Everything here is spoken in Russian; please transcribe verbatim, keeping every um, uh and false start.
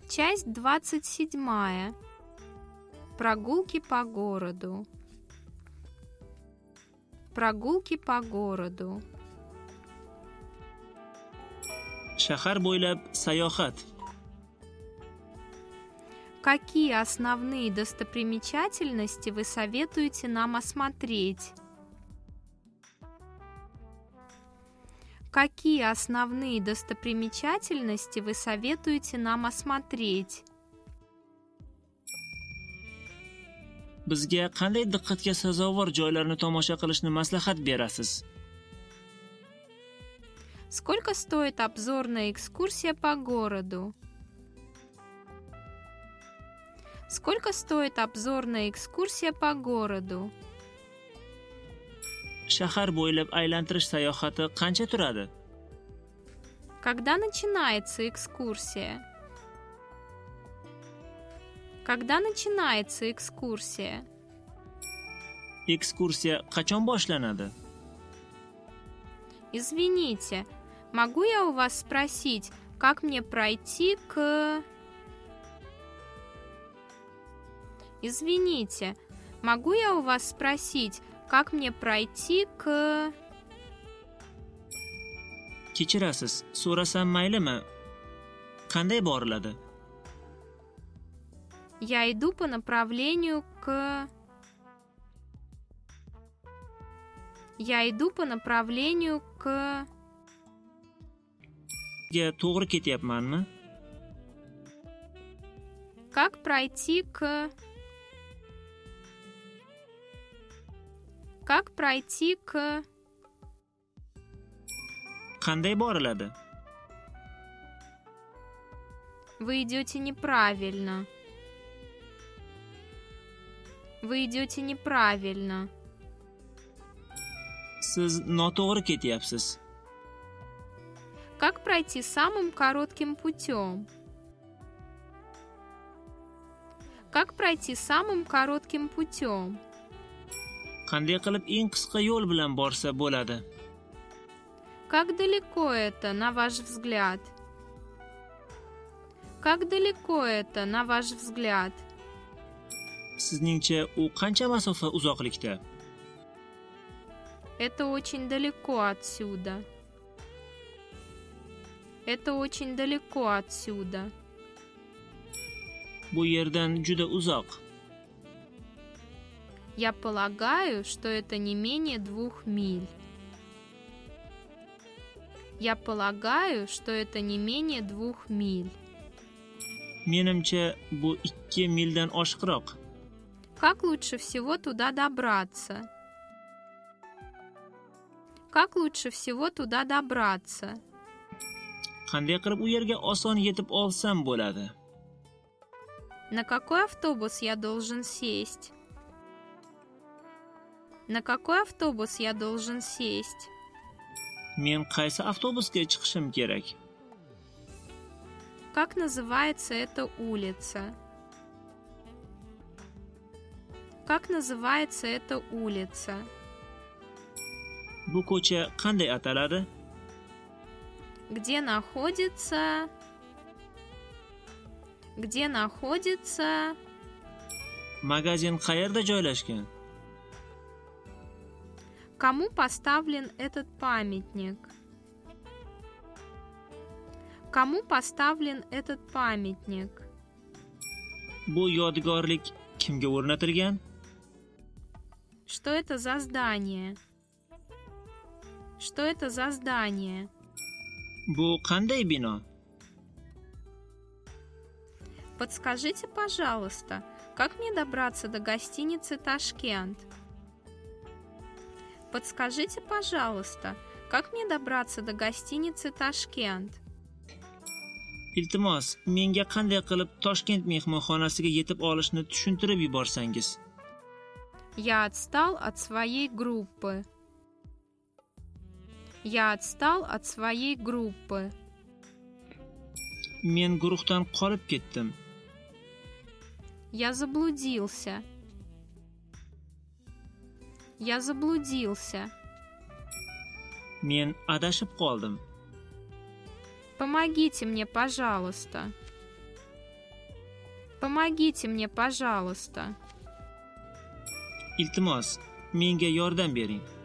Часть двадцать седьмая. Прогулки по городу. Прогулки по городу. Shahar bo'ylab sayohat. Какие основные достопримечательности вы советуете нам осмотреть? Какие основные достопримечательности вы советуете нам осмотреть? Bizga qanday diqqatga sazovor joylarni tomosha qilishni maslahat berasiz? Сколько стоит обзорная экскурсия по городу? Сколько стоит обзорная экскурсия по городу? Shahar bo'ylab aylantirish sayohati qancha turadi? Когда начинается экскурсия? Когда начинается экскурсия? Ekskursiya qachon boshlanadi? Извините, могу я у вас спросить, как мне пройти к... Извините, могу я у вас спросить, как мне пройти к... Kechirasiz, so'rasam maylimi? Qanday boriladi? Я иду по направлению к... Я иду по направлению к... Ga to'g'ri ketyapmanmi? Как пройти к... Как пройти к... Qanday boriladi? Вы идете неправильно. Вы идете неправильно. Siz noto'g'ri ketyapsiz. Как пройти самым коротким путем? Как пройти самым коротким путем? Qanday qilib eng qisqa yo'l bilan borsa bo'ladi? Как далеко это, на ваш взгляд? Как далеко это, на ваш взгляд? Sizningcha u qancha masofa uzoqlikda? Это очень далеко отсюда. Это очень далеко отсюда. Bu yerdan juda uzoq. Я полагаю, что это не менее двух миль. Я полагаю, что это не менее двух миль. Menimcha bu ikki mildan oshiqroq. Как лучше всего туда добраться? Как лучше всего туда добраться? Qanday qilib u yerga oson yetib olsam bo'ladi? На какой автобус я должен сесть? На какой автобус я должен сесть? Men qaysi avtobusga chiqishim kerak? Как называется эта улица? Как называется эта улица? Bu ko'cha qanday ataladi? Где находится... Где находится... Magazin qayerda joylashgan? Кому поставлен этот памятник? Кому поставлен этот памятник? Bu yodgorlik kimga o'rnatilgan? Что это за здание? Что это за здание? Bu qanday bino? Подскажите, пожалуйста, как мне добраться до гостиницы «Ташкент»? Подскажите, пожалуйста, как мне добраться до гостиницы «Ташкент»? Iltimos, menga qanday qilib Toshkent mehmonxonasiga yetib olishni tushuntirib yuborsangiz. Я отстал от своей группы. Я отстал от своей группы. Men guruhdan qolib ketdim. Я заблудился. Я заблудился. Men adashib qoldim. Помогите мне, пожалуйста. Помогите мне, пожалуйста. Iltimos, menga yordam bering.